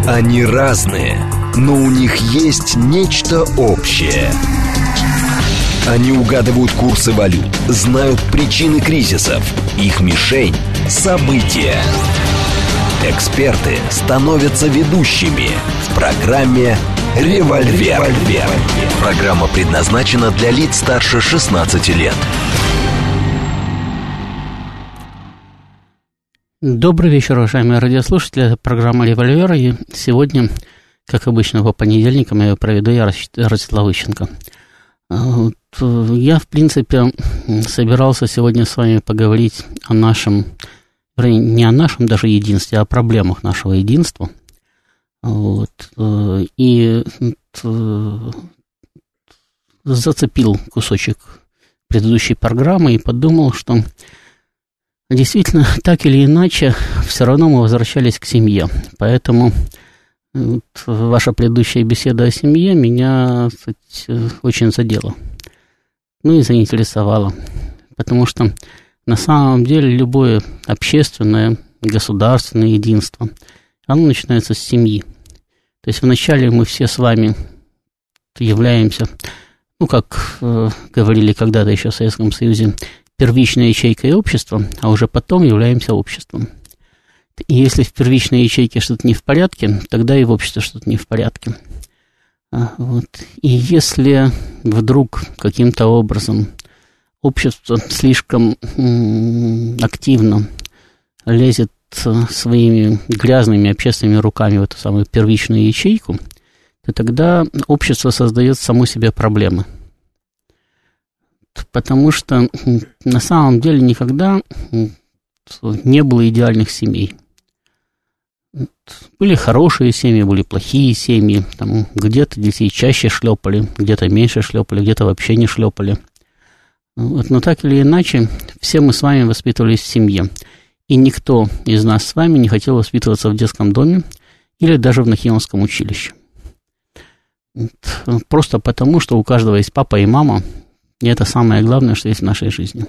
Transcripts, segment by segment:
Они разные, но у них есть нечто общее. Они угадывают курсы валют, знают причины кризисов. Их мишень – события. Эксперты становятся ведущими в программе «Револьвер». Программа предназначена для лиц старше 16 лет. Добрый вечер, уважаемые радиослушатели. Это программа «Револьвер». И сегодня, как обычно, по понедельникам я ее проведу, я, Ростислав Ищенко. Я, в принципе, собирался сегодня с вами поговорить о нашем, вернее, не о нашем даже единстве, а о проблемах нашего единства. И зацепил кусочек предыдущей программы и подумал, что действительно, так или иначе, все равно мы возвращались к семье. Поэтому ваша предыдущая беседа о семье меня, кстати, очень задела. И заинтересовала. Потому что на самом деле любое общественное, государственное единство, оно начинается с семьи. То есть вначале мы все с вами являемся, как говорили когда-то еще в Советском Союзе, первичной ячейкой общества, а уже потом являемся обществом. И если в первичной ячейке что-то не в порядке, тогда и в обществе что-то не в порядке. И если вдруг каким-то образом общество слишком активно лезет своими грязными общественными руками в эту самую первичную ячейку, то тогда общество создает само себе проблемы. Потому что на самом деле никогда не было идеальных семей. Были хорошие семьи, были плохие семьи. Там где-то детей чаще шлепали, где-то меньше шлепали, где-то вообще не шлепали. Но так или иначе, все мы с вами воспитывались в семье. И никто из нас с вами не хотел воспитываться в детском доме или даже в Нахимовском училище. Просто потому, что у каждого есть папа и мама. И это самое главное, что есть в нашей жизни.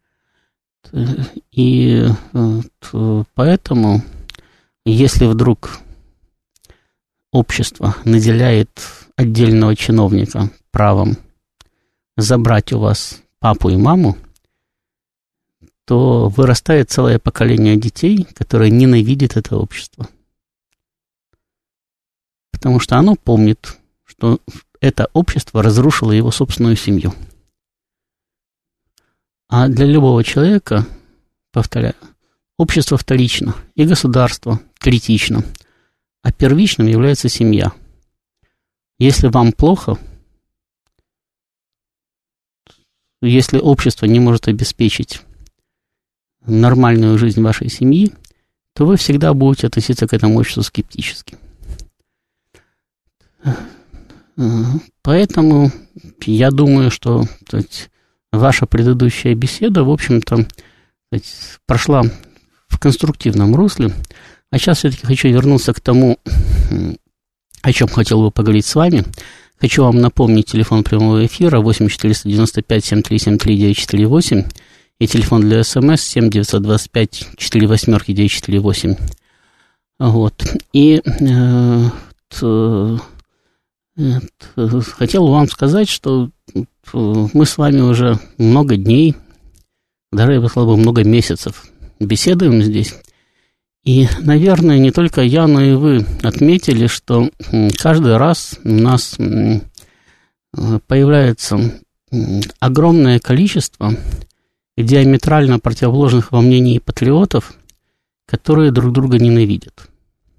И поэтому, если вдруг общество наделяет отдельного чиновника правом забрать у вас папу и маму, то вырастает целое поколение детей, которые ненавидят это общество. Потому что оно помнит, что это общество разрушило его собственную семью. А для любого человека, повторяю, общество вторично, и государство третично, а первичным является семья. Если вам плохо, если общество не может обеспечить нормальную жизнь вашей семьи, то вы всегда будете относиться к этому обществу скептически. Поэтому я думаю, что ваша предыдущая беседа, в общем-то, прошла в конструктивном русле. А сейчас все-таки хочу вернуться к тому, о чем хотел бы поговорить с вами. Хочу вам напомнить телефон прямого эфира 8-495-7373-948 и телефон для СМС 7-925-48-948. И хотел вам сказать, что мы с вами уже много дней, даже, я бы сказал, много месяцев беседуем здесь. И, наверное, не только я, но и вы отметили, что каждый раз у нас появляется огромное количество диаметрально противоположных во мнении патриотов, которые друг друга ненавидят.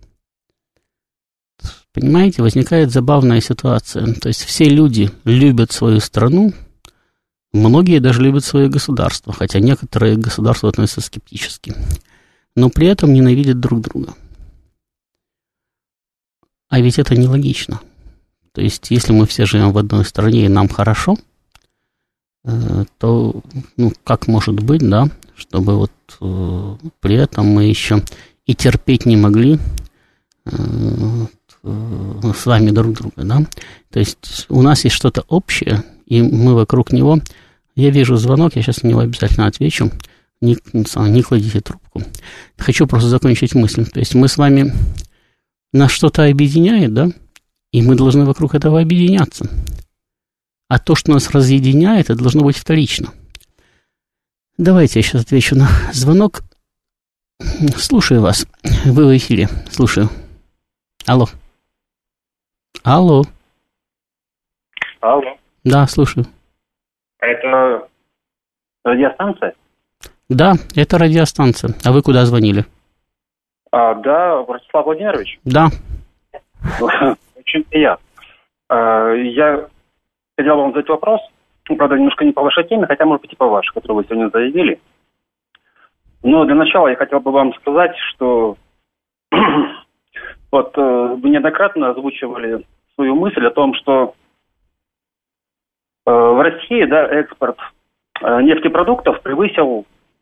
Понимаете, возникает забавная ситуация. То есть все люди любят свою страну, многие даже любят свое государство, хотя некоторые к государству относятся скептически, но при этом ненавидят друг друга. А ведь это нелогично. То есть если мы все живем в одной стране и нам хорошо, то как может быть, да, чтобы при этом мы еще и терпеть не могли с вами друг друга, да? То есть у нас есть что-то общее, и мы вокруг него. Я вижу звонок, я сейчас на него обязательно отвечу. Не кладите трубку. Хочу просто закончить мысль. То есть мы с вами нас что-то объединяет, да? И мы должны вокруг этого объединяться. А то, что нас разъединяет, это должно быть вторично. Давайте я сейчас отвечу на звонок. Слушаю вас. Вы в эфире. Слушаю. Алло. Алло. Алло. Да, слушаю. Это радиостанция? Да, это радиостанция. А вы куда звонили? Да, Ростислав Владимирович. Да. Очень приятно. Я хотел вам задать вопрос, правда, немножко не по вашей теме, хотя, может быть, и по вашей, которую вы сегодня заявили. Но для начала я хотел бы вам сказать, что вот вы неоднократно озвучивали свою мысль о том, что в России, да, экспорт нефтепродуктов превысил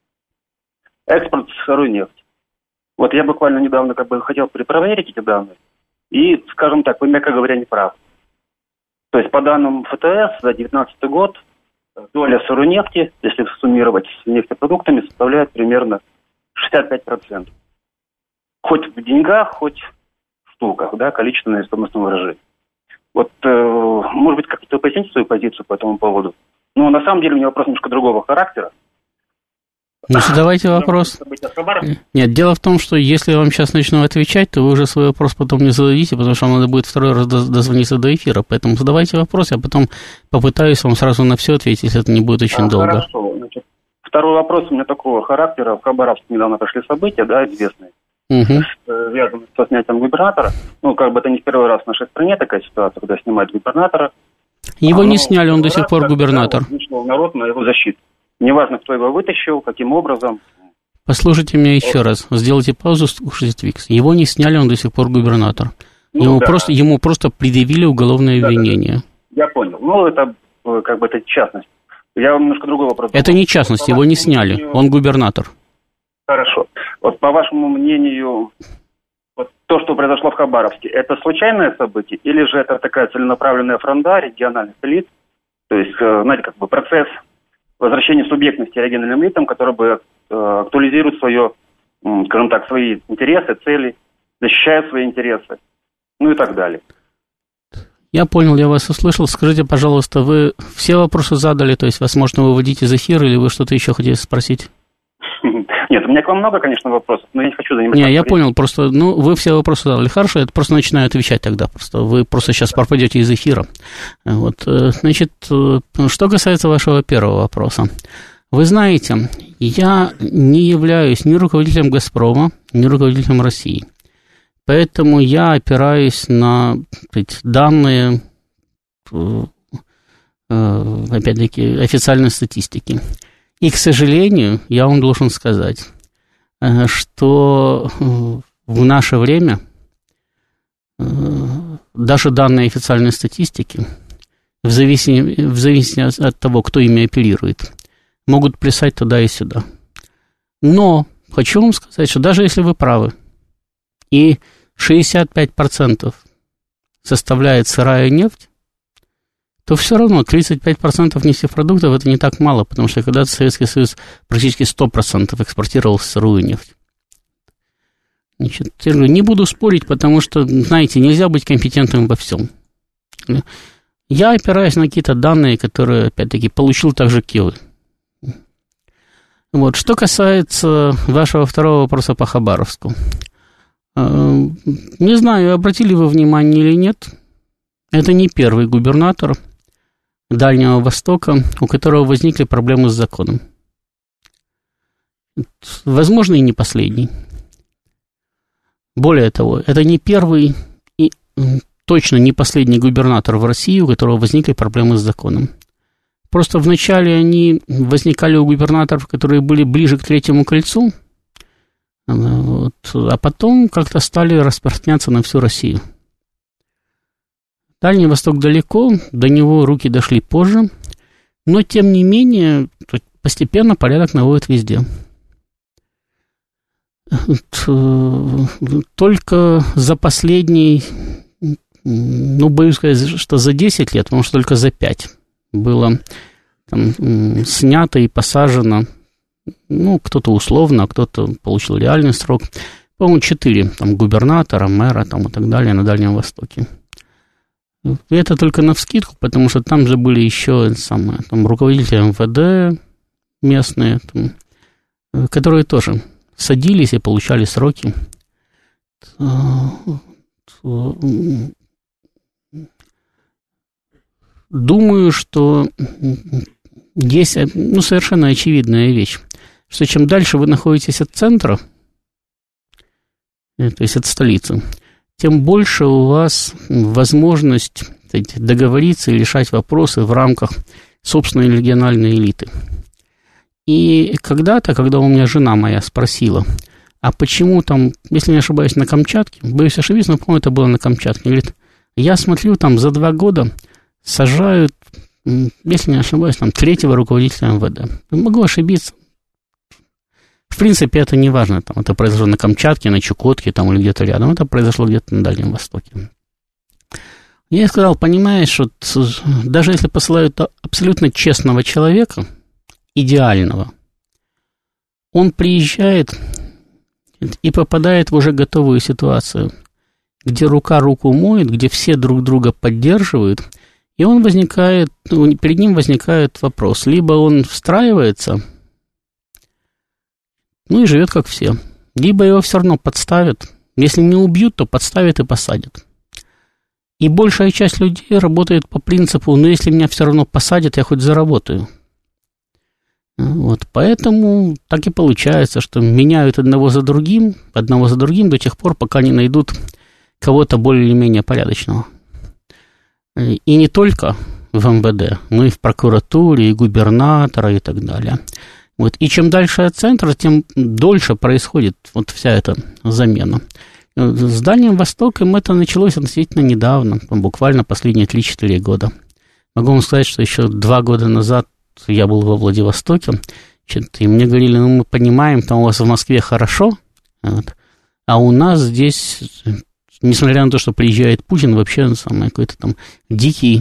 экспорт сырой нефти. Вот я буквально недавно хотел перепроверить эти данные. И, скажем так, вы, мягко говоря, не правы. То есть, по данным ФТС, за 2019 год доля сырой нефти, если суммировать с нефтепродуктами, составляет примерно 65%. Хоть в деньгах, хоть в штуках, да, количественное и стоимостное выражение. Вот, может быть, как-то поясните свою позицию по этому поводу? Ну, на самом деле, у меня вопрос немножко другого характера. Ну, задавайте вопрос. Нет, дело в том, что если я вам сейчас начну отвечать, то вы уже свой вопрос потом не зададите, потому что вам надо будет второй раз дозвониться до эфира. Поэтому задавайте вопрос, я потом попытаюсь вам сразу на все ответить, если это не будет очень долго. Хорошо. Значит, второй вопрос у меня такого характера. В Хабаровске недавно прошли события, да, известные, связанные со снятием губернатора. Ну, это не в первый раз в нашей стране такая ситуация, когда снимают губернатора. Его не сняли, он до сих пор губернатор. Вышел народ на его защиту. Неважно, кто его вытащил, каким образом. Послушайте меня еще раз. Сделайте паузу, слушайте Твикс. Его не сняли, он до сих пор губернатор. Ему просто предъявили уголовное обвинение. Я понял. Ну, это это частность. Я вам немножко другой вопрос. Это не частность, его не сняли. Он губернатор. Хорошо. Вот по вашему мнению, вот то, что произошло в Хабаровске, это случайное событие? Или же это такая целенаправленная фронта региональных элит? То есть, знаете, процесс возвращение субъектности региональным элитам, которые бы актуализируют свои интересы, цели, защищают свои интересы, ну и так далее. Я понял, я вас услышал. Скажите, пожалуйста, вы все вопросы задали, то есть вас можно выводить из эфира, или вы что-то еще хотите спросить? Нет, у меня к вам много, конечно, вопросов, но я не хочу заниматься. Не, я понял, просто, вы все вопросы задали. Хорошо, я просто начинаю отвечать тогда, вы просто сейчас пропадете из эфира. Вот, значит, что касается вашего первого вопроса. Вы знаете, я не являюсь ни руководителем «Газпрома», ни руководителем России. Поэтому я опираюсь на данные, опять-таки, официальной статистики. И, к сожалению, я вам должен сказать, что в наше время даже данные официальной статистики, в зависимости от того, кто ими оперирует, могут плясать туда и сюда. Но хочу вам сказать, что даже если вы правы, и 65% составляет сырая нефть, то все равно 35% нефтепродуктов – это не так мало, потому что когда-то Советский Союз практически 100% экспортировал сырую нефть. Значит, не буду спорить, потому что, знаете, нельзя быть компетентным во всем. Я опираюсь на какие-то данные, которые, опять-таки, получил так же, как и вы. Вот. Что касается вашего второго вопроса по Хабаровску. Не знаю, обратили вы внимание или нет, это не первый губернатор Дальнего Востока, у которого возникли проблемы с законом. Возможно, и не последний. Более того, это не первый и точно не последний губернатор в России, у которого возникли проблемы с законом. Просто вначале они возникали у губернаторов, которые были ближе к Третьему кольцу, а потом как-то стали распространяться на всю Россию. Дальний Восток далеко, до него руки дошли позже, но, тем не менее, постепенно порядок наводят везде. Только за последний, боюсь сказать, что за 10 лет, потому что только за 5 было снято и посажено, кто-то условно, а кто-то получил реальный срок, по-моему, 4, там, губернатора, мэра, там, и так далее на Дальнем Востоке. И это только навскидку, потому что там же были еще там, руководители МВД местные, там, которые тоже садились и получали сроки. Думаю, что есть совершенно очевидная вещь, что чем дальше вы находитесь от центра, то есть от столицы, тем больше у вас возможность договориться и решать вопросы в рамках собственной региональной элиты. И когда-то, когда у меня жена моя спросила, а почему там, если не ошибаюсь, на Камчатке, боюсь ошибиться, но, по-моему, это было на Камчатке, говорит, я смотрю, там за 2 года сажают, если не ошибаюсь, там 3-го руководителя МВД. Могу ошибиться. В принципе, это не важно, там, это произошло на Камчатке, на Чукотке там, или где-то рядом, это произошло где-то на Дальнем Востоке. Я ей сказал, понимаешь, вот, даже если посылают абсолютно честного человека, идеального, он приезжает и попадает в уже готовую ситуацию, где рука руку моет, где все друг друга поддерживают, и он возникает, перед ним возникает вопрос, либо он встраивается, и живет как все, либо его все равно подставят, если не убьют, то подставят и посадят. И большая часть людей работает по принципу, если меня все равно посадят, я хоть заработаю. Вот, поэтому так и получается, что меняют одного за другим до тех пор, пока не найдут кого-то более-менее порядочного. И не только в МВД, но и в прокуратуре, и губернатора, и так далее. Вот, и чем дальше от центра, тем дольше происходит вот вся эта замена. С Дальним Востоком это началось относительно недавно, буквально последние 3-4 года. Могу вам сказать, что еще 2 года назад я был во Владивостоке, и мне говорили, мы понимаем, там у вас в Москве хорошо, вот, а у нас здесь, несмотря на то, что приезжает Путин, вообще какой-то там дикий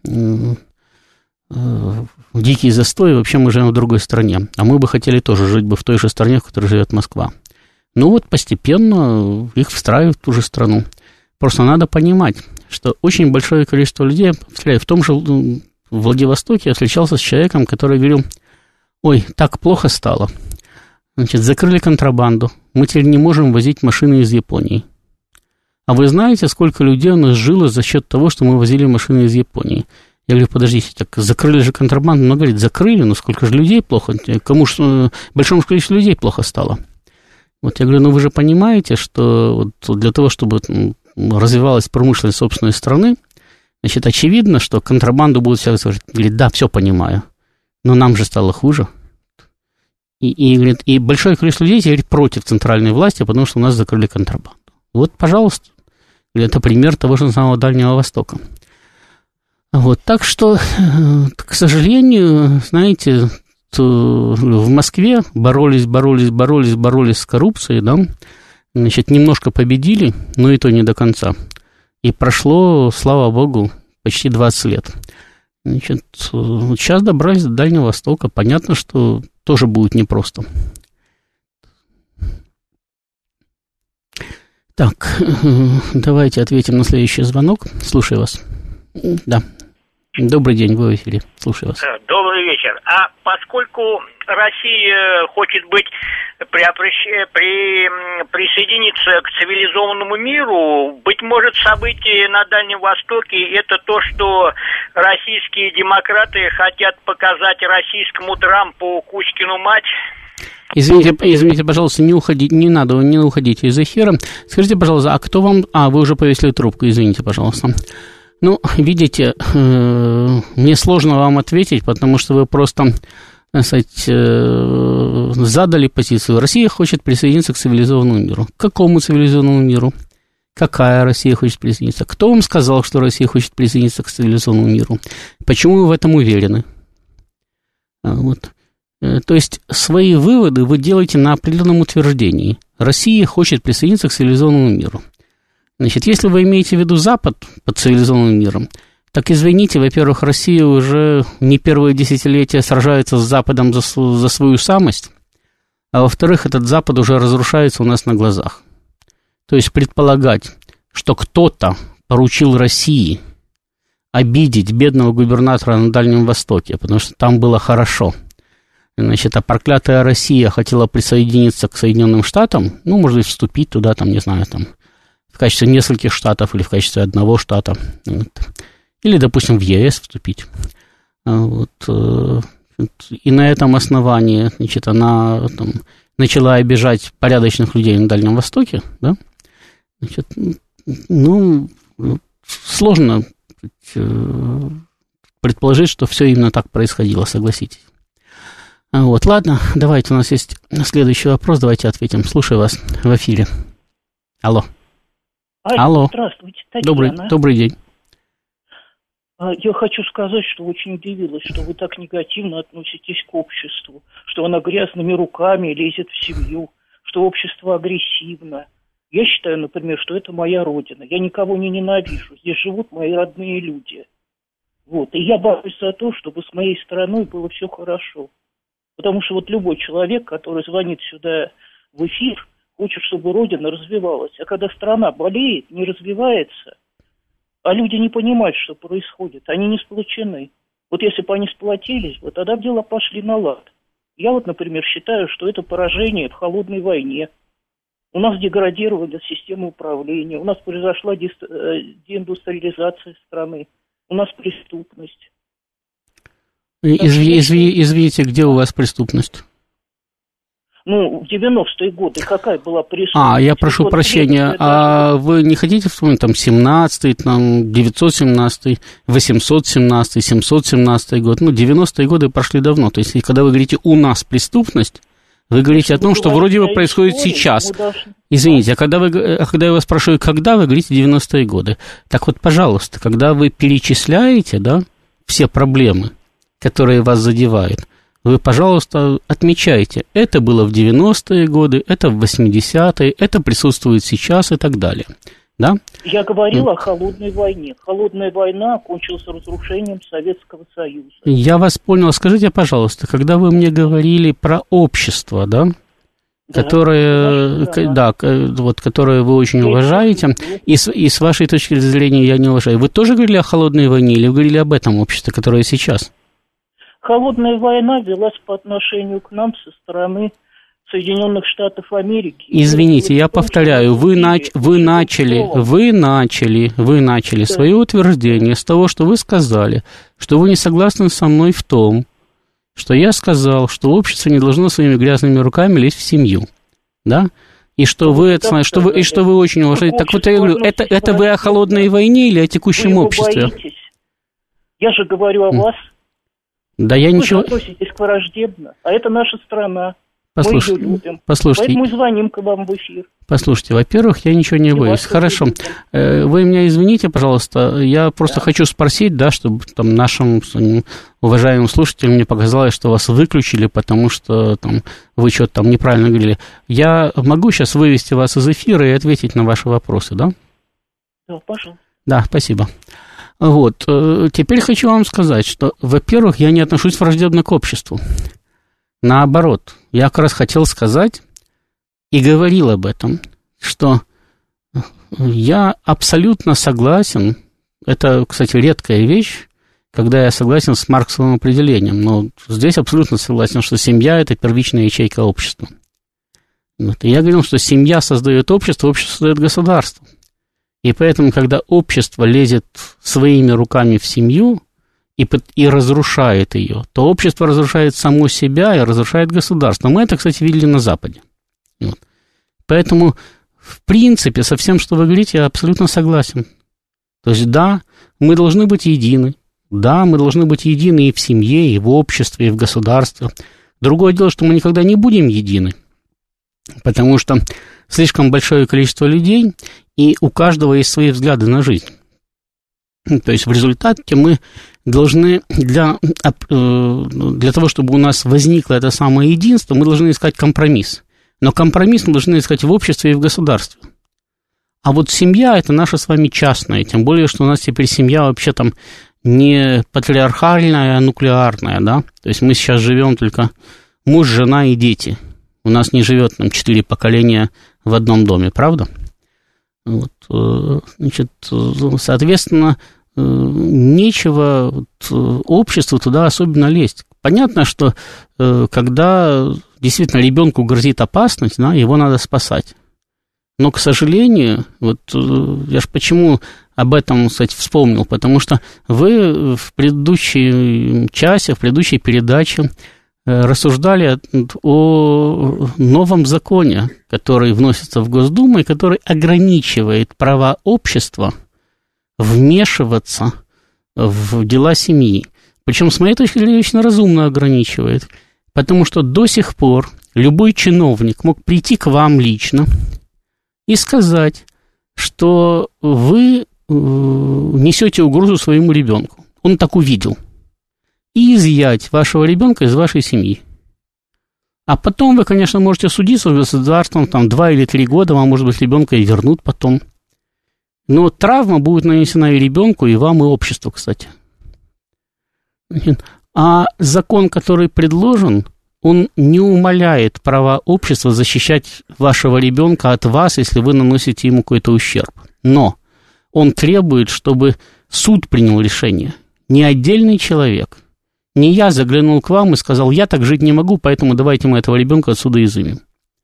застой, вообще мы живем в другой стране, а мы бы хотели тоже жить бы в той же стране, в которой живет Москва. Ну вот постепенно их встраивают в ту же страну. Просто надо понимать, что очень большое количество людей, в том же Владивостоке я встречался с человеком, который говорил, ой, так плохо стало, значит, закрыли контрабанду, мы теперь не можем возить машины из Японии. А вы знаете, сколько людей у нас жило за счет того, что мы возили машины из Японии? Я говорю, подождите, так закрыли же контрабанду, но говорит, закрыли, но сколько же людей плохо, большому количеству людей плохо стало. Вот я говорю, вы же понимаете, что вот для того, чтобы развивалась промышленность собственной страны, значит, очевидно, что контрабанду будут все говорить. Говорит, да, все понимаю, но нам же стало хуже. И большое количество людей теперь против центральной власти, потому что у нас закрыли контрабанду. Вот, пожалуйста, это пример того же самого Дальнего Востока. Вот, так что, к сожалению, знаете, в Москве боролись с коррупцией, да, значит, немножко победили, но и то не до конца. И прошло, слава богу, почти 20 лет. Значит, сейчас добрались до Дальнего Востока. Понятно, что тоже будет непросто. Так, давайте ответим на следующий звонок. Слушаю вас. Да. Добрый день, вы в эфире. Слушаю вас. Добрый вечер. А поскольку Россия хочет присоединиться к цивилизованному миру, быть может, события на Дальнем Востоке – это то, что российские демократы хотят показать российскому Трампу Кузькину мать? Извините, пожалуйста, не уходите из эфира. Скажите, пожалуйста, а кто вам... вы уже повесили трубку, извините, пожалуйста. Ну, видите, мне сложно вам ответить, потому что вы просто, так сказать, задали позицию. Россия хочет присоединиться к цивилизованному миру. К какому цивилизованному миру? Какая Россия хочет присоединиться? Кто вам сказал, что Россия хочет присоединиться к цивилизованному миру? Почему вы в этом уверены? Вот. То есть свои выводы вы делаете на определенном утверждении. Россия хочет присоединиться к цивилизованному миру. Значит, если вы имеете в виду Запад под цивилизованным миром, так извините, во-первых, Россия уже не первые десятилетия сражается с Западом за свою самость, а во-вторых, этот Запад уже разрушается у нас на глазах. То есть предполагать, что кто-то поручил России обидеть бедного губернатора на Дальнем Востоке, потому что там было хорошо. Значит, а проклятая Россия хотела присоединиться к Соединенным Штатам, ну, может быть, вступить туда, там, не знаю, там, в качестве нескольких штатов или в качестве одного штата, вот. Или, допустим, в ЕС вступить. Вот. И на этом основании, значит, она там начала обижать порядочных людей на Дальнем Востоке, да? Значит, ну, сложно предположить, что все именно так происходило, согласитесь. Вот, ладно, давайте, у нас есть следующий вопрос, давайте ответим. Слушаю вас в эфире. Алло. Алло. Здравствуйте, Татьяна. Добрый день. Я хочу сказать, что очень удивилась, что вы так негативно относитесь к обществу, что оно грязными руками лезет в семью, что общество агрессивно. Я считаю, например, что это моя родина. Я никого не ненавижу. Здесь живут мои родные люди. Вот. И я борюсь за то, чтобы с моей стороной было все хорошо. Потому что вот любой человек, который звонит сюда в эфир, хочет, чтобы родина развивалась. А когда страна болеет, не развивается, а люди не понимают, что происходит, они не сплочены. Вот если бы они сплотились, вот тогда дела пошли на лад. Я вот, например, считаю, что это поражение в холодной войне. У нас деградировала система управления, у нас произошла деиндустриализация страны, у нас преступность. Извините, где у вас преступность? Ну, в 90-е годы какая была преступность? Я прошу прощения, а вы не хотите вспомнить там 17-й, там 917-й, 817-й, 717-й год? Ну, 90-е годы прошли давно. То есть, когда вы говорите «у нас преступность», вы говорите о том, что вроде бы происходит сейчас. Извините, а когда я вас спрашиваю, когда, вы говорите 90-е годы. Так вот, пожалуйста, когда вы перечисляете, да, все проблемы, которые вас задевают, вы, пожалуйста, отмечайте, это было в 90-е годы, это в 80-е, это присутствует сейчас и так далее. Да? Я говорила о холодной войне. Холодная война окончилась разрушением Советского Союза. Я вас понял. Скажите, пожалуйста, когда вы мне говорили про общество, да? Которое вы очень уважаете, и с вашей точки зрения я не уважаю. Вы тоже говорили о холодной войне или вы говорили об этом обществе, которое сейчас? Холодная война велась по отношению к нам со стороны Соединенных Штатов Америки. Извините, я повторяю, вы начали свое утверждение с того, что вы сказали, что вы не согласны со мной в том, что я сказал, что общество не должно своими грязными руками лезть в семью, да? И что вы очень уважаете. Так вот я говорю, это вы о холодной войне или о текущем обществе? Я же говорю о вас. Да, я ничего... Вы относитесь к враждебно, а это наша страна. Послушайте, мы ее любим. Поэтому мы звоним к вам в эфир. Послушайте, во-первых, я ничего не боюсь. Хорошо. Вы меня извините, пожалуйста, я просто хочу спросить, да, чтобы там нашим уважаемым слушателям не показалось, что вас выключили, потому что там вы что-то там неправильно говорили. Я могу сейчас вывести вас из эфира и ответить на ваши вопросы, да? Да, пожалуйста. Да, спасибо. Вот, теперь хочу вам сказать, что, во-первых, я не отношусь враждебно к обществу. Наоборот, я как раз хотел сказать и говорил об этом, что я абсолютно согласен, это, кстати, редкая вещь, когда я согласен с Марксовым определением, но здесь абсолютно согласен, что семья – это первичная ячейка общества. Вот, и я говорил, что семья создает общество, общество создает государство. И поэтому, когда общество лезет своими руками в семью и разрушает ее, то общество разрушает само себя и разрушает государство. Мы это, кстати, видели на Западе. Вот. Поэтому, в принципе, со всем, что вы говорите, я абсолютно согласен. То есть, да, мы должны быть едины. Да, мы должны быть едины и в семье, и в обществе, и в государстве. Другое дело, что мы никогда не будем едины, потому что слишком большое количество людей, и у каждого есть свои взгляды на жизнь. То есть в результате мы должны, для того, чтобы у нас возникло это самое единство, мы должны искать компромисс. Но компромисс мы должны искать в обществе и в государстве. А вот семья – это наша с вами частная, тем более, что у нас теперь семья вообще там не патриархальная, а нуклеарная, да? То есть мы сейчас живем только муж, жена и дети. У нас не живет там 4 поколения в одном доме, правда? Вот, значит, соответственно, нечего обществу туда особенно лезть. Понятно, что когда действительно ребенку грозит опасность, да, его надо спасать. Но, к сожалению, вот я же почему об этом, кстати, вспомнил, потому что вы в предыдущей часе, в предыдущей передаче рассуждали о новом законе, который вносится в Госдуму и который ограничивает права общества вмешиваться в дела семьи. Причем, с моей точки зрения, очень разумно ограничивает, потому что до сих пор любой чиновник мог прийти к вам лично и сказать, что вы несете угрозу своему ребенку. Он так увидел. И изъять вашего ребенка из вашей семьи. А потом вы, конечно, можете судиться с государством, там 2 или 3 года, вам, может быть, ребенка и вернут потом. Но травма будет нанесена и ребенку, и вам, и обществу, кстати. А закон, который предложен, он не умаляет права общества защищать вашего ребенка от вас, если вы наносите ему какой-то ущерб. Но он требует, чтобы суд принял решение. Не отдельный человек. Не я заглянул к вам и сказал, я так жить не могу, поэтому давайте мы этого ребенка отсюда изымем.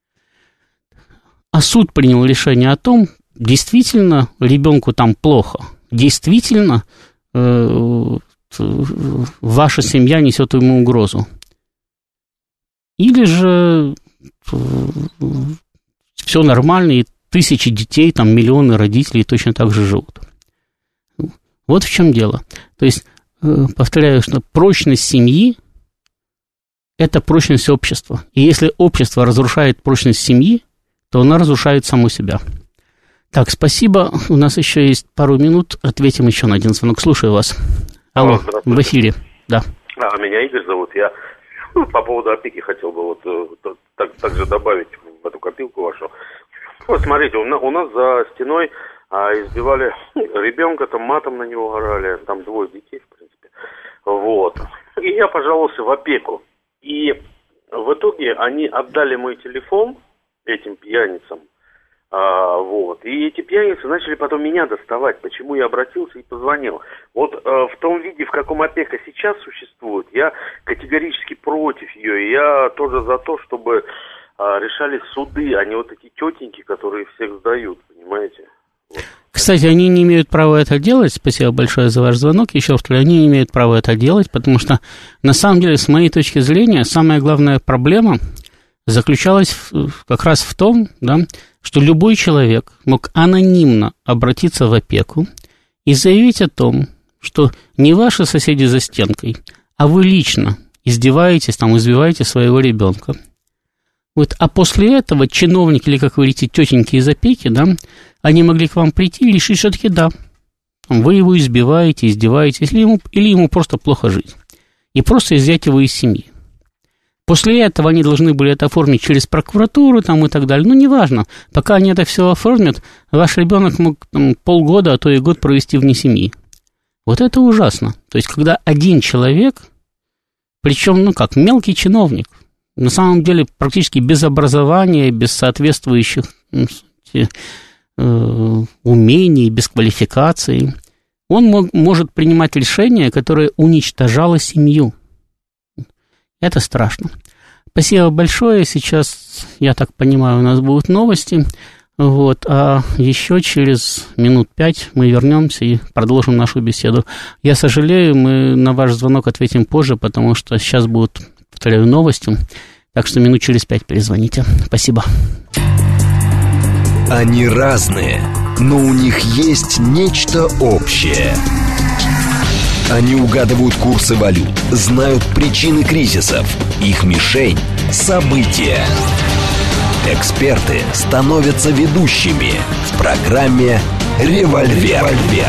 А суд принял решение о том, действительно ребенку там плохо, действительно ваша семья несет ему угрозу. Или же все нормально, и тысячи детей, там миллионы родителей точно так же живут. Вот в чем дело. То есть, повторяю, что прочность семьи – это прочность общества. И если общество разрушает прочность семьи, то она разрушает саму себя. Так, спасибо. У нас еще есть пару минут. Ответим еще на один звонок. Слушаю вас. Алло, в эфире. Да. Меня Игорь зовут. Я по поводу опеки хотел бы также добавить в эту копилку вашу. Вот смотрите, у нас за стеной избивали ребенка, там матом на него орали, там 2 детей, в принципе. Вот. И я пожаловался в опеку. И в итоге они отдали мой телефон этим пьяницам. Вот. И эти пьяницы начали потом меня доставать, почему я обратился и позвонил. Вот в том виде, в каком опека сейчас существует, я категорически против ее. И я тоже за то, чтобы решались суды, а не вот эти тетеньки, которые всех сдают, понимаете? Вот. Кстати, они не имеют права это делать. Спасибо большое за ваш звонок. Еще раз говорю, они не имеют права это делать, потому что, на самом деле, с моей точки зрения, самая главная проблема заключалась как раз в том, да, что любой человек мог анонимно обратиться в опеку и заявить о том, что не ваши соседи за стенкой, а вы лично издеваетесь, там, избиваете своего ребенка. Вот, а после этого чиновники, или, как вы говорите, тетеньки из опеки, да, они могли к вам прийти и решить, что таки да, вы его избиваете, издеваетесь, или ему просто плохо жить, и просто изъять его из семьи. После этого они должны были это оформить через прокуратуру там, и так далее. Ну, неважно. Пока они это все оформят, ваш ребенок мог там, полгода, а то и год провести вне семьи. Вот это ужасно. То есть, когда один человек, причем, мелкий чиновник, на самом деле практически без образования, без соответствующих умений, без квалификации, он может принимать решение, которое уничтожало семью. Это страшно. Спасибо большое. Сейчас, я так понимаю, у нас будут новости. Вот, а еще через минут 5 мы вернемся и продолжим нашу беседу. Я сожалею, мы на ваш звонок ответим позже, потому что сейчас будут, повторяю, новости. Так что минут через 5 перезвоните. Спасибо. Они разные, но у них есть нечто общее. Они угадывают курсы валют, знают причины кризисов, их мишень – события. Эксперты становятся ведущими в программе «Револьвер».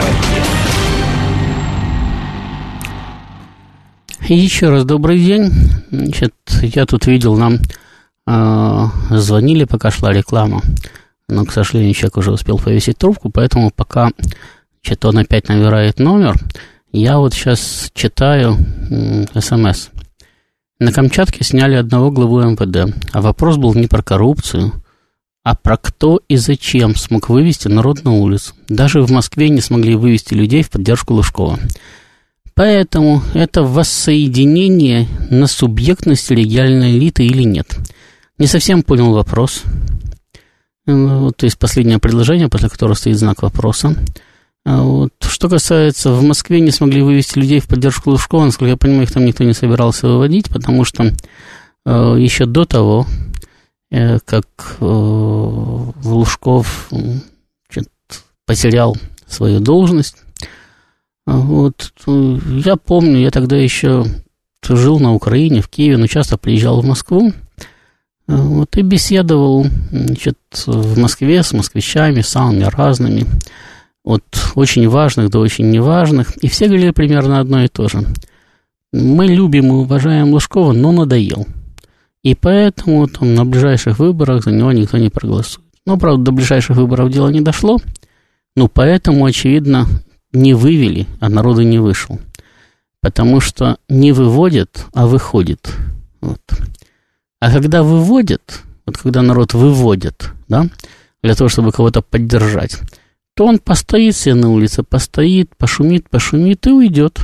Еще раз добрый день. Значит, я тут видел, нам звонили, пока шла реклама, но, к сожалению, человек уже успел повесить трубку, поэтому пока он опять набирает номер, я вот сейчас читаю СМС. На Камчатке сняли одного главу МВД, а вопрос был не про коррупцию, а про кто и зачем смог вывести народ на улицу. Даже в Москве не смогли вывести людей в поддержку Лужкова. Поэтому это воссоединение на субъектность региональной элиты или нет. Не совсем понял вопрос. То есть последнее предложение, после которого стоит знак вопроса. Что касается, в Москве не смогли вывести людей в поддержку Лужкова, насколько я понимаю, их там никто не собирался выводить, потому что еще до того, как Лужков потерял свою должность, я помню, я тогда еще жил на Украине, в Киеве, но часто приезжал в Москву, и беседовал, в Москве с москвичами, самыми разными, от очень важных до очень неважных, и все говорили примерно одно и то же. Мы любим и уважаем Лужкова, но надоел. И поэтому на ближайших выборах за него никто не проголосует. Но, правда, до ближайших выборов дело не дошло, поэтому, очевидно, не вывели, а народ и не вышел. Потому что не выводят, а выходит. А когда выводят, когда народ выводит, да, для того, чтобы кого-то поддержать, то он постоит себе на улице, постоит, пошумит и уйдет.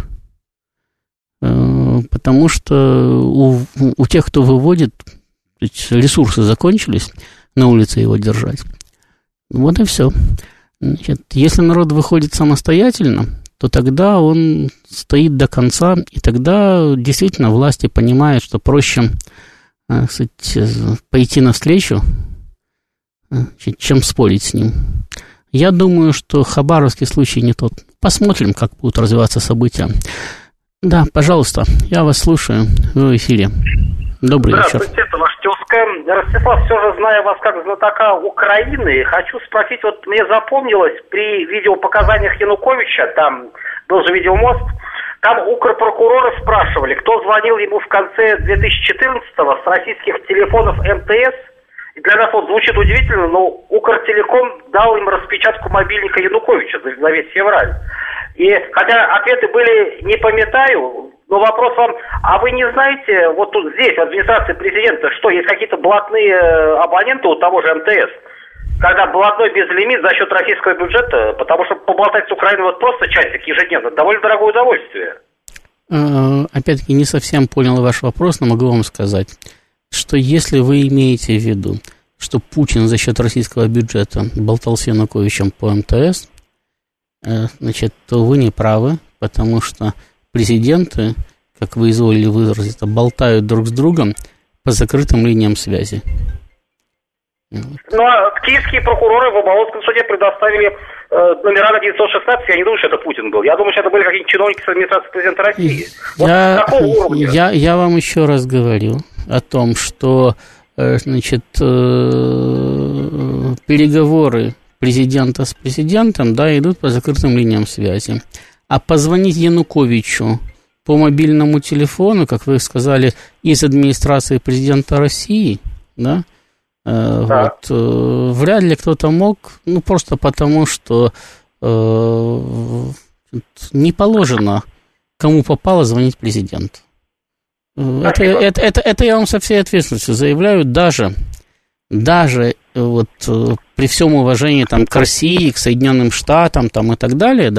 Потому что у тех, кто выводит, ресурсы закончились на улице его держать. Вот и все. Если народ выходит самостоятельно, то тогда он стоит до конца, и тогда действительно власти понимают, что проще пойти навстречу, чем спорить с ним. Я думаю, что хабаровский случай не тот. Посмотрим, как будут развиваться события. Да, пожалуйста, я вас слушаю. Вы в эфире. Добрый вечер. Здравствуйте, это ваш тезка. Ростислав, все же зная вас как знатока Украины, хочу спросить, мне запомнилось при видеопоказаниях Януковича, там был же видеомост, там укрпрокуроры спрашивали, кто звонил ему в конце 2014-го с российских телефонов МТС. И для нас звучит удивительно, но Укртелеком дал им распечатку мобильника Януковича за весь февраль. И хотя ответы были не памятаю, но вопрос вам, а вы не знаете, тут здесь, в администрации президента, что есть какие-то блатные абоненты у того же МТС, когда блатной безлимит за счет российского бюджета, потому что поболтать с Украиной просто часик ежедневно, довольно дорогое удовольствие. Опять-таки не совсем понял ваш вопрос, но могу вам сказать, что если вы имеете в виду, что Путин за счет российского бюджета болтал с Януковичем по МТС, то вы не правы, потому что президенты, как вы изволили выразиться, болтают друг с другом по закрытым линиям связи. Ну, а киевские прокуроры в Оболонском суде предоставили номера на 916, я не думаю, что это Путин был. Я думаю, что это были какие-то чиновники с администрации президента России. Я вам еще раз говорю о том, что переговоры президента с президентом, идут по закрытым линиям связи. А позвонить Януковичу по мобильному телефону, как вы сказали, из администрации президента России, вряд ли кто-то мог, просто потому, что не положено кому попало звонить президенту. Это я вам со всей ответственностью заявляю, даже при всем уважении к России, к Соединенным Штатам и так далее,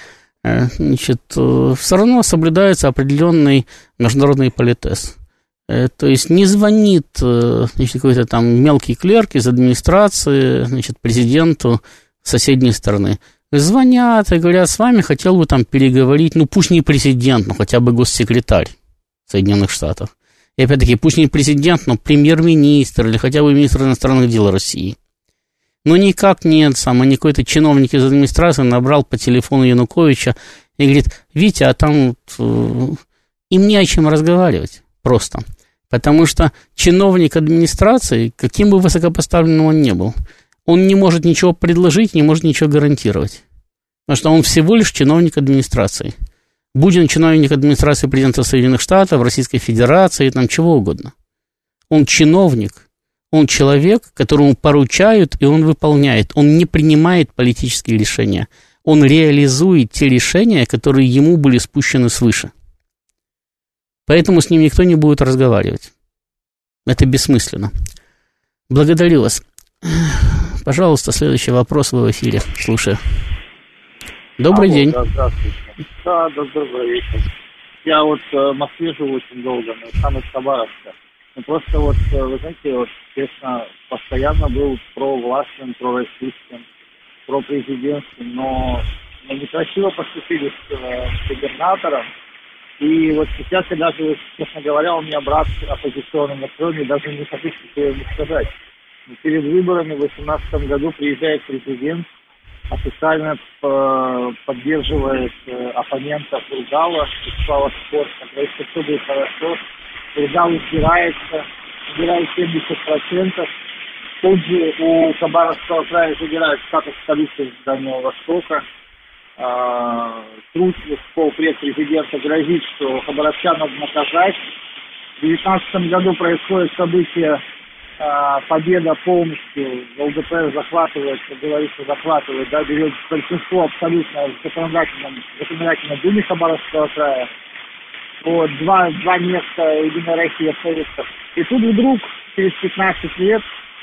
все равно соблюдается определенный международный политез. То есть не звонит какой-то мелкий клерк из администрации президенту соседней страны. Звонят и говорят, с вами хотел бы переговорить, пусть не президент, но хотя бы госсекретарь Соединенных Штатов. И опять-таки, пусть не президент, но премьер-министр или хотя бы министр иностранных дел России. Но никак нет, не какой-то чиновник из администрации набрал по телефону Януковича и говорит, Витя, а там им не о чем разговаривать просто. Потому что чиновник администрации, каким бы высокопоставленным он ни был, он не может ничего предложить, не может ничего гарантировать. Потому что он всего лишь чиновник администрации. Будь он чиновник администрации президента Соединенных Штатов, Российской Федерации, чего угодно. Он чиновник, он человек, которому поручают, и он выполняет. Он не принимает политические решения. Он реализует те решения, которые ему были спущены свыше. Поэтому с ним никто не будет разговаривать. Это бессмысленно. Благодарю вас. Пожалуйста, следующий вопрос, вы в эфире. Слушаю. Добрый день. Да, здравствуйте. Да, добрый вечер. Я вот в Москве живу очень долго, но сам из Хабаровска. Ну, просто вот, вы знаете, вот, честно, постоянно был провластным, пророссийским, пропрезидентским, но некрасиво поступили с губернатором. И вот сейчас я даже, честно говоря, у меня брат оппозиционный настроенный, даже не хочу ему сказать. Перед выборами в 2018 году приезжает президент, официально поддерживает оппонента Фургала, Вячеслава Скорца, говорит, что все будет хорошо. Фургал избирается, набирает 70%. Тут же у Хабаровского края забирают статус столицы Дальнего Востока. Трусов, полпред-президента, грозит, что хабаровчан надо наказать. В 2019 году происходит событие, победа полностью, ЛДПР захватывает, как говорится, захватывает, да, берет большинство абсолютно в законодательной думе Хабаровского края. Вот, два места Единой России остается. И тут вдруг через 15 лет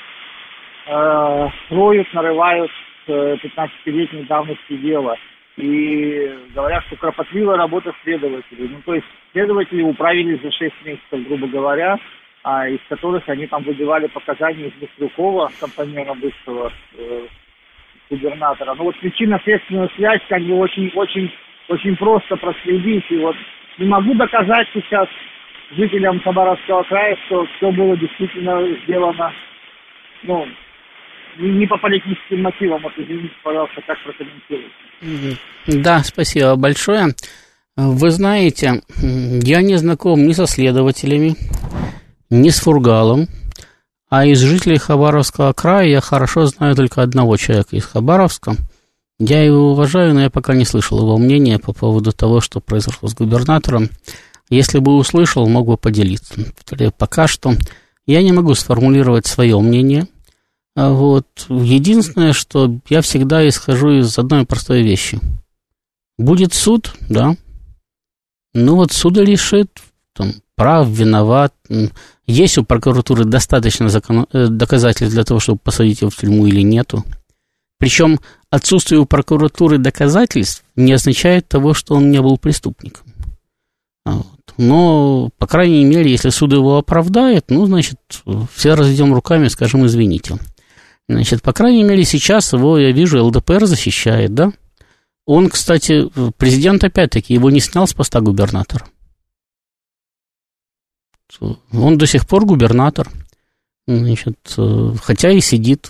роют, нарывают 15-летней давности дело. И говорят, что кропотливая работа следователей. Ну, то есть следователи управились за 6 месяцев, грубо говоря, из которых они там выбивали показания из Быстрюкова, компаньона бывшего губернатора. Ну, вот причинно-следственную связь как бы очень просто проследить. И вот не могу доказать сейчас жителям Хабаровского края, что все было действительно сделано, ну, не по политическим мотивам. Вот, извините, пожалуйста, как прокомментируете? Да, спасибо большое. Вы знаете, я не знаком ни со следователями, ни с Фургалом, а из жителей Хабаровского края я хорошо знаю только одного человека из Хабаровска. Я его уважаю, но я пока не слышал его мнения по поводу того, что произошло с губернатором. Если бы услышал, мог бы поделиться. Пока что я не могу сформулировать свое мнение. Вот. Единственное, что я всегда исхожу из одной простой вещи. Будет суд, да. Ну вот суд решит, там, прав, виноват. Есть у прокуратуры достаточно доказательств для того, чтобы посадить его в тюрьму или нету. Причем отсутствие у прокуратуры доказательств не означает того, что он не был преступником. Вот. Но, по крайней мере, если суд его оправдает, ну, значит, все разведем руками и скажем «извините». Значит, по крайней мере, сейчас его, я вижу, ЛДПР защищает, да? Он, кстати, президент, опять-таки, его не снял с поста губернатора. Он до сих пор губернатор, значит, хотя и сидит.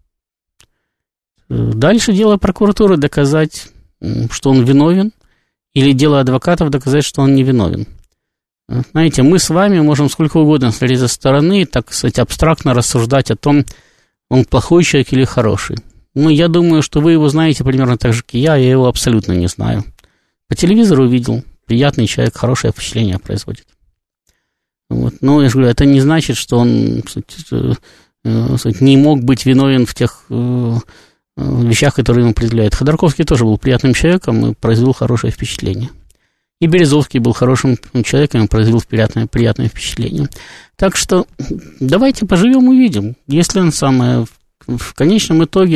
Дальше дело прокуратуры доказать, что он виновен, или дело адвокатов доказать, что он не виновен. Знаете, мы с вами можем сколько угодно смотреть со стороны, так сказать, абстрактно рассуждать о том, он плохой человек или хороший. Ну, я думаю, что вы его знаете примерно так же, как и я его абсолютно не знаю. По телевизору видел, приятный человек, хорошее впечатление производит. Вот. Но, я же говорю, это не значит, что он, кстати, не мог быть виновен в тех вещах, которые ему предъявляют. Ходорковский тоже был приятным человеком и произвел хорошее впечатление. И Березовский был хорошим человеком и произвел приятное впечатление. Так что давайте поживем, увидим. Если он самое, в конечном итоге,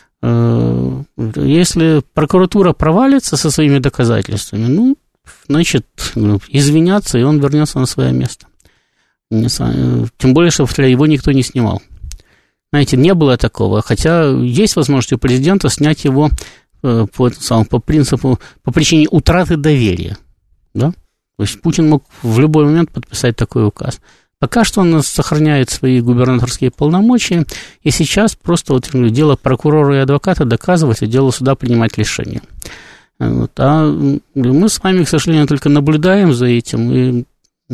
если прокуратура провалится со своими доказательствами, ну, значит, извиняться, и он вернется на свое место. Тем более, что его никто не снимал. Знаете, не было такого, хотя есть возможность у президента снять его по принципу, по причине утраты доверия. Да? То есть Путин мог в любой момент подписать такой указ. Пока что он сохраняет свои губернаторские полномочия, и сейчас просто вот дело прокурора и адвоката доказывать, и дело суда принимать решения. Вот. А мы с вами, к сожалению, только наблюдаем за этим, и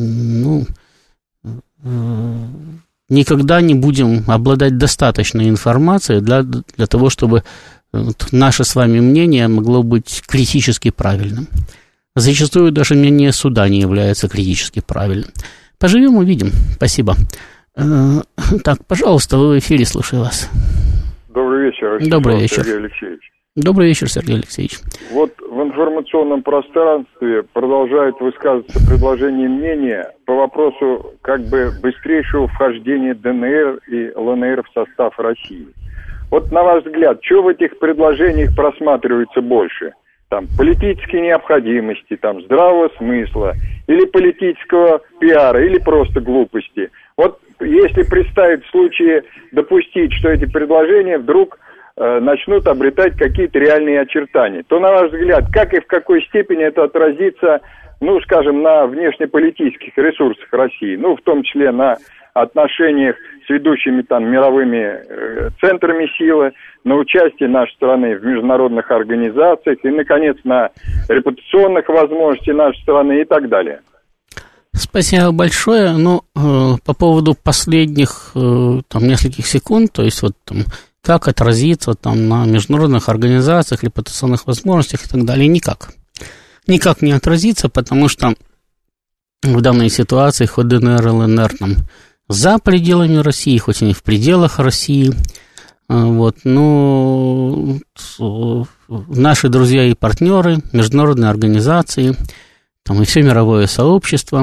никогда не будем обладать достаточной информацией для того, чтобы наше с вами мнение могло быть критически правильным. Зачастую даже мнение суда не является критически правильным. Поживем, увидим. Спасибо. Так, пожалуйста, вы в эфире, слушаю вас. Добрый вечер. Добрый вечер. Сергей Алексеевич. Добрый вечер, Сергей Алексеевич. Вот в информационном пространстве продолжают высказываться предложения мнения по вопросу как бы быстрейшего вхождения ДНР и ЛНР в состав России. Вот на ваш взгляд, что в этих предложениях просматривается больше? Там политической необходимости, там здравого смысла, или политического пиара, или просто глупости. Вот если представить случаи допустить, что эти предложения вдруг начнут обретать какие-то реальные очертания, то, на ваш взгляд, как и в какой степени это отразится, ну, скажем, на внешнеполитических ресурсах России, ну, в том числе на отношениях с ведущими там мировыми центрами силы, на участие нашей страны в международных организациях и, наконец, на репутационных возможностях нашей страны и так далее. Спасибо большое. Ну, по поводу последних там нескольких секунд, то есть вот там как отразится там на международных организациях, репутационных возможностях и так далее, никак. Никак не отразится, потому что в данной ситуации хоть ДНР и ЛНР там за пределами России, хоть и не в пределах России, вот, но наши друзья и партнеры, международные организации, там и все мировое сообщество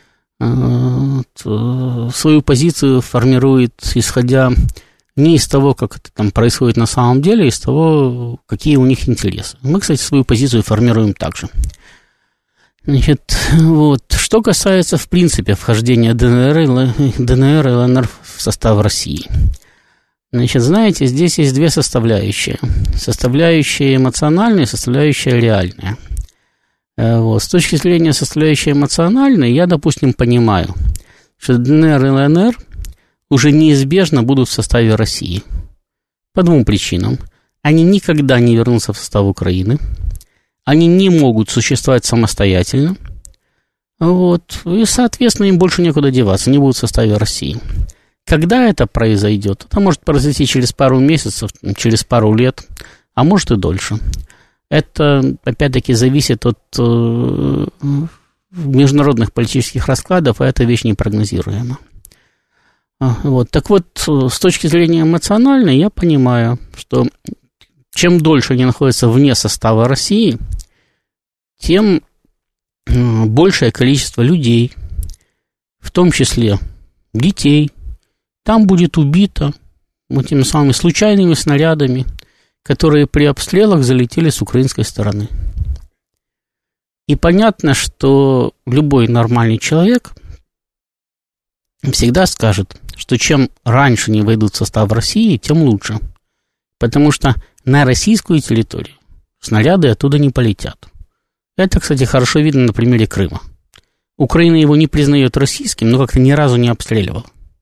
свою позицию формирует, исходя не из того, как это там происходит на самом деле, а из того, какие у них интересы. Мы, кстати, свою позицию формируем также. Значит, вот, что касается, в принципе, вхождения ДНР и ЛНР в состав России. Значит, знаете, здесь есть две составляющие. Составляющая эмоциональная и составляющая реальная. Вот. С точки зрения составляющей эмоциональной, я, допустим, понимаю, что ДНР и ЛНР уже неизбежно будут в составе России. По двум причинам. Они никогда не вернутся в состав Украины. Они не могут существовать самостоятельно. Вот. И, соответственно, им больше некуда деваться, они будут в составе России. Когда это произойдет? Это может произойти через пару месяцев, через пару лет, а может и дольше. Это, опять-таки, зависит от международных политических раскладов, а эта вещь непрогнозируема. Вот. Так вот, с точки зрения эмоциональной, я понимаю, что чем дольше они находятся вне состава России, тем большее количество людей, в том числе детей, там будет убито теми самыми случайными снарядами, которые при обстрелах залетели с украинской стороны. И понятно, что любой нормальный человек всегда скажет, что чем раньше не войдут в состав России, тем лучше. Потому что на российскую территорию снаряды оттуда не полетят. Это, кстати, хорошо видно на примере Крыма. Украина его не признает российским, но как-то ни разу не обстреливала.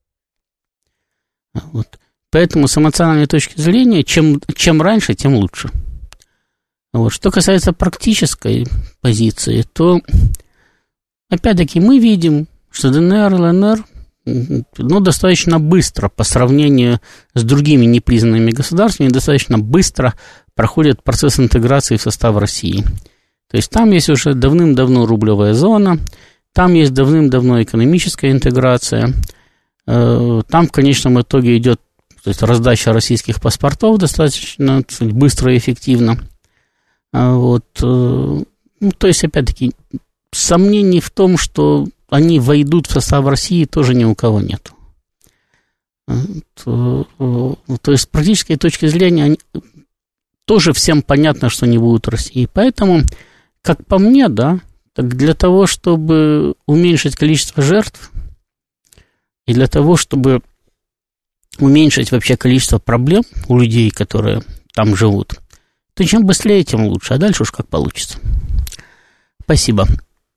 Вот. Поэтому с эмоциональной точки зрения, чем раньше, тем лучше. Вот. Что касается практической позиции, то, опять-таки, мы видим, что ДНР и ЛНР достаточно быстро, по сравнению с другими непризнанными государствами, достаточно быстро проходит процесс интеграции в состав России. То есть там есть уже давным-давно рублевая зона, там есть давным-давно экономическая интеграция, там в конечном итоге идет, то есть, раздача российских паспортов достаточно быстро и эффективно. Вот. То есть, опять-таки, сомнений в том, что они войдут в состав России, тоже ни у кого нет. То есть, с практической точки зрения, тоже всем понятно, что не будут в России. Поэтому, как по мне, да, так для того, чтобы уменьшить количество жертв, и для того, чтобы уменьшить вообще количество проблем у людей, которые там живут, то чем быстрее, тем лучше, а дальше уж как получится. Спасибо.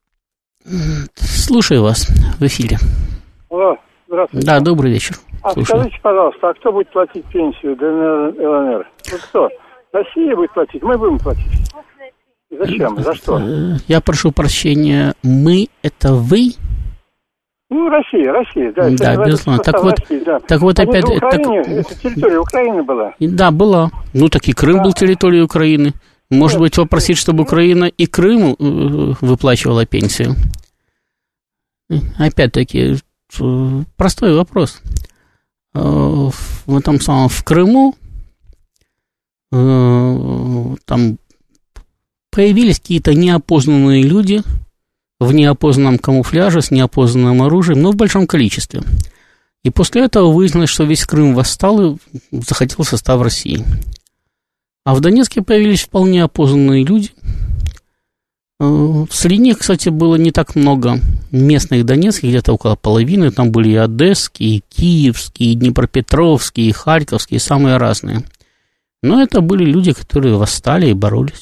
Слушаю вас в эфире. Алло, здравствуйте. Да, добрый вечер. Скажите, пожалуйста, а кто будет платить пенсию ДНР и ЛНР? Вот кто? Россия будет платить, мы будем платить. Зачем? За что? Я прошу прощения, мы — это вы? Ну, Россия, да. Да, безусловно. Так вот, России, да. Так вот опять... Это территория Украины была. Да, была. Ну, так и Крым был территорией Украины. Может быть, попросить, чтобы Украина и Крым выплачивала пенсию? Опять-таки, простой вопрос. В этом самом, в Крыму там появились какие-то неопознанные люди в неопознанном камуфляже, с неопознанным оружием, но в большом количестве. И после этого выяснилось, что весь Крым восстал и захотел в состав России. А в Донецке появились вполне опознанные люди. Среди них, кстати, было не так много местных донецких, где-то около половины. Там были и одесские, и киевские, и днепропетровские, и харьковские, и самые разные. Но это были люди, которые восстали и боролись.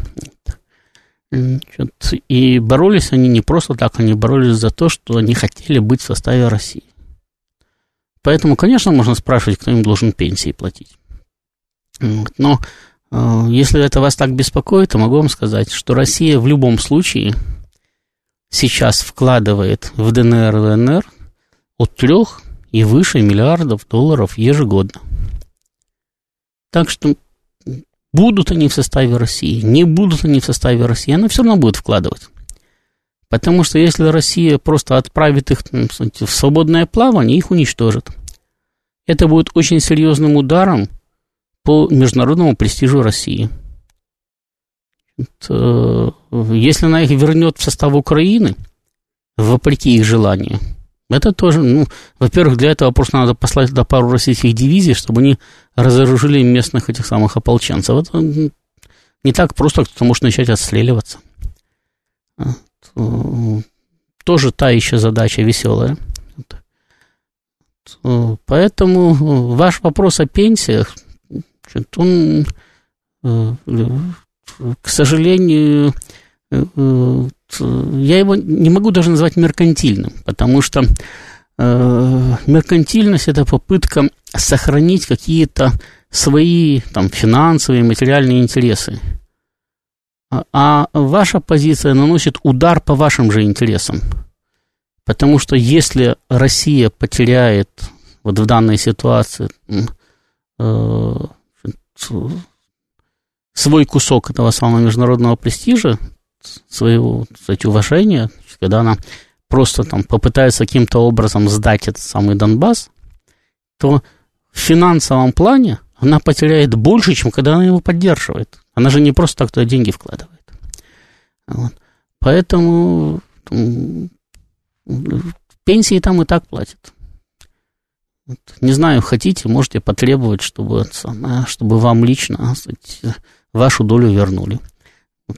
И боролись они не просто так, они боролись за то, что они хотели быть в составе России. Поэтому, конечно, можно спрашивать, кто им должен пенсии платить. Но если это вас так беспокоит, то могу вам сказать, что Россия в любом случае сейчас вкладывает в ДНР и ЛНР от 3 и выше миллиардов долларов ежегодно. Так что будут они в составе России, не будут они в составе России, она все равно будет вкладывать. Потому что если Россия просто отправит их в свободное плавание, их уничтожит. Это будет очень серьезным ударом по международному престижу России. Если она их вернет в состав Украины, вопреки их желанию, это тоже, во-первых, для этого просто надо послать туда пару российских дивизий, чтобы они разоружили местных этих самых ополченцев. Это не так просто, кто-то может начать отстреливаться. Тоже та еще задача веселая. Поэтому ваш вопрос о пенсиях, он, к сожалению, я его не могу даже назвать меркантильным, потому что меркантильность – это попытка сохранить какие-то свои там, финансовые, материальные интересы. А ваша позиция наносит удар по вашим же интересам. Потому что если Россия потеряет вот в данной ситуации свой кусок этого самого международного престижа, своего, кстати, уважения, когда она просто там попытается каким-то образом сдать этот самый Донбасс, то в финансовом плане она потеряет больше, чем когда она его поддерживает. Она же не просто так туда деньги вкладывает. Вот. Поэтому пенсии там и так платят. Вот. Не знаю, хотите, можете потребовать, чтобы вам лично, кстати, вашу долю вернули. Вот.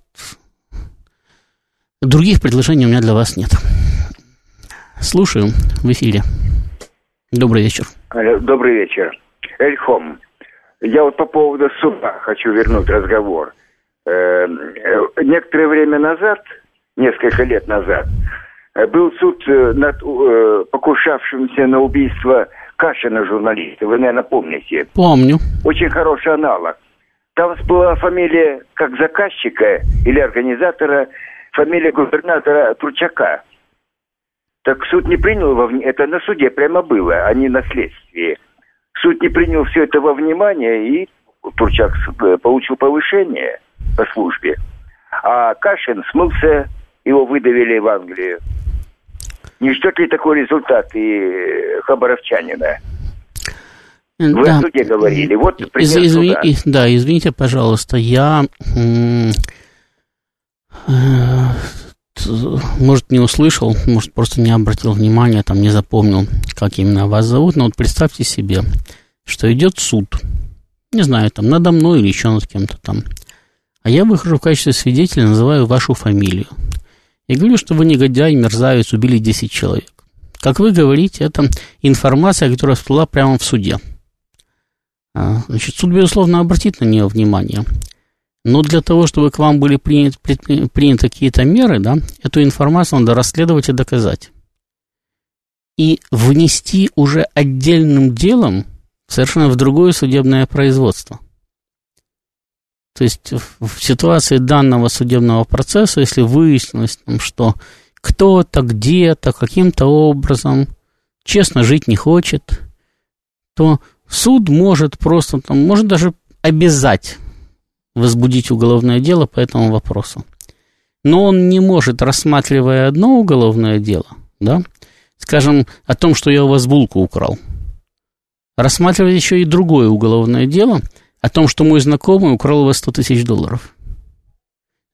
Других предложений у меня для вас нет. Слушаю, в эфире. Добрый вечер. Добрый вечер. Эльхом, я вот по поводу суда хочу вернуть разговор. Некоторое время назад, несколько лет назад, был суд над покушавшимся на убийство Кашина журналиста. Вы, наверное, помните. Помню. Очень хороший аналог. Там была фамилия как заказчика или организатора, фамилия губернатора Турчака. Так суд не принял это на суде прямо было, а не на следствии. Суд не принял все это во внимание, и Турчак получил повышение по службе. А Кашин смылся, его выдавили в Англию. Не ждет ли такой результат и хабаровчанина? Вы о суде говорили. Вот извините, пожалуйста, я... может, не услышал, может, просто не обратил внимания, там, не запомнил, как именно вас зовут, но вот представьте себе, что идет суд, не знаю, там, надо мной или еще над кем-то там, а я выхожу в качестве свидетеля, называю вашу фамилию, и говорю, что вы негодяй, мерзавец, убили 10 человек. Как вы говорите, это информация, которая всплыла прямо в суде. Значит, суд, безусловно, обратит на нее внимание. Но для того, чтобы к вам были приняты какие-то меры, да, эту информацию надо расследовать и доказать. И внести уже отдельным делом совершенно в другое судебное производство. То есть в ситуации данного судебного процесса, если выяснилось, что кто-то где-то каким-то образом честно жить не хочет, то суд может просто, может даже обязать возбудить уголовное дело по этому вопросу. Но он не может, рассматривая одно уголовное дело, да, скажем, о том, что я у вас булку украл, рассматривать еще и другое уголовное дело о том, что мой знакомый украл у вас $100 000.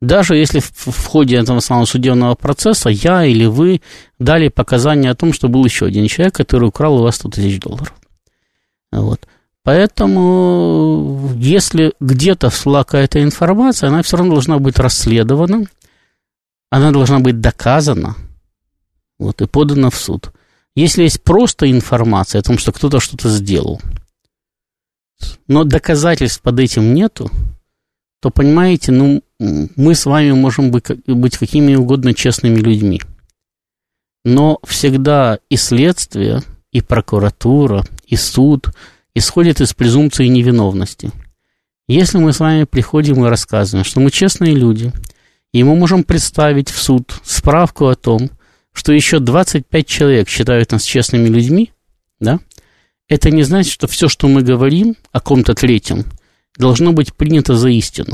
Даже если в ходе этого самого судебного процесса я или вы дали показания о том, что был еще один человек, который украл у вас $100 тысяч. Вот. Поэтому, если где-то всплыла какая-то информация, она все равно должна быть расследована, она должна быть доказана, вот, и подана в суд. Если есть просто информация о том, что кто-то что-то сделал, но доказательств под этим нету, то, понимаете, мы с вами можем быть какими угодно честными людьми. Но всегда и следствие, и прокуратура, и суд исходят из презумпции невиновности. Если мы с вами приходим и рассказываем, что мы честные люди, и мы можем представить в суд справку о том, что еще 25 человек считают нас честными людьми, да, это не значит, что все, что мы говорим о ком-то третьем, должно быть принято за истину.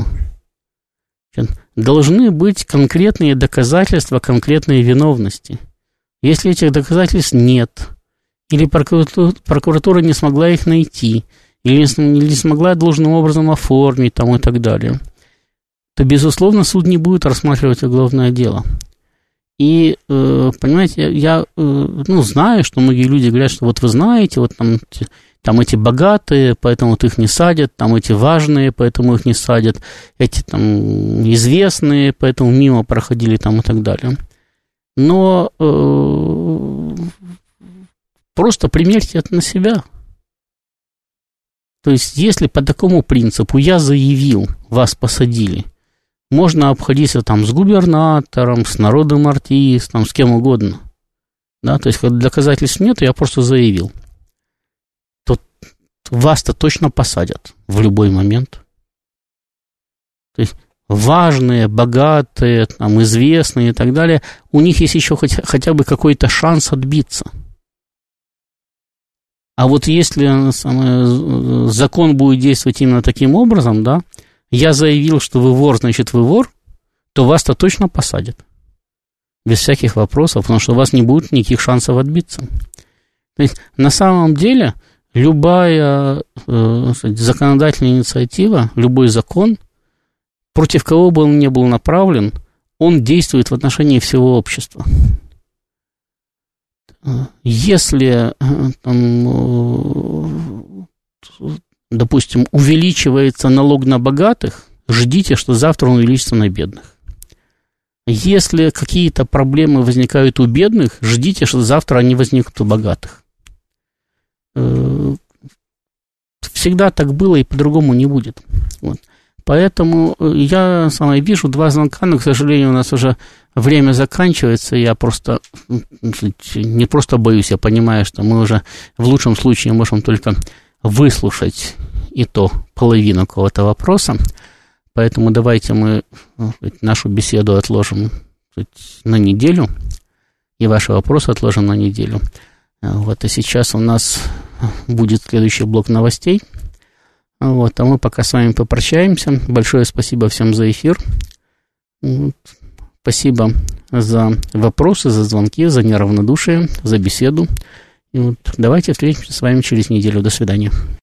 Должны быть конкретные доказательства конкретной виновности. Если этих доказательств нет, или прокуратура не смогла их найти, или не смогла должным образом оформить там, и так далее, то, безусловно, суд не будет рассматривать уголовное дело. И, понимаете, я знаю, что многие люди говорят, что вот вы знаете, вот там эти богатые, поэтому вот их не садят, там эти важные, поэтому их не садят, эти там известные, поэтому мимо проходили там и так далее. Но просто примерьте это на себя. То есть, если по такому принципу я заявил, вас посадили, можно обходиться там с губернатором, с народным артистом, с кем угодно. Да? То есть, когда доказательств нет, я просто заявил. То вас-то точно посадят в любой момент. То есть, важные, богатые, там, известные и так далее, у них есть еще хотя бы какой-то шанс отбиться. А вот если закон будет действовать именно таким образом, да, я заявил, что вы вор, значит, вы вор, то вас-то точно посадят. Без всяких вопросов, потому что у вас не будет никаких шансов отбиться. То есть, на самом деле, любая законодательная инициатива, любой закон, против кого бы он ни был направлен, он действует в отношении всего общества. Если, допустим, увеличивается налог на богатых, ждите, что завтра он увеличится на бедных. Если какие-то проблемы возникают у бедных, ждите, что завтра они возникнут у богатых. Всегда так было и по-другому не будет. Вот. Поэтому я вижу 2 звонка, но, к сожалению, у нас уже время заканчивается. Я просто не просто боюсь, я понимаю, что мы уже в лучшем случае можем только выслушать и то половину какого-то вопроса. Поэтому давайте мы нашу беседу отложим на неделю, и ваши вопросы отложим на неделю. Вот, и сейчас у нас будет следующий блок новостей. Вот, а мы пока с вами попрощаемся. Большое спасибо всем за эфир. Спасибо за вопросы, за звонки, за неравнодушие, за беседу. И вот, давайте встретимся с вами через неделю. До свидания.